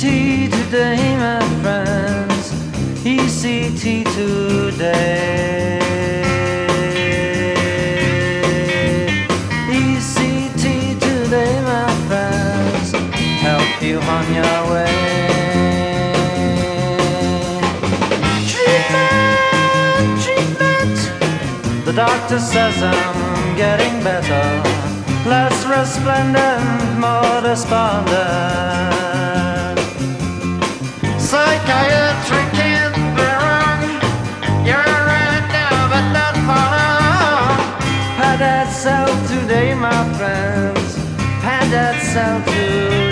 today, my friends. ECT today. ECT today, my friends. Help you on your way. Treatment, treatment. The doctor says I'm getting better. Less resplendent, more despondent. Psychiatry can't be wrong. You're right now, but not for long. Pad that cell today, my friends. Pad that cell today.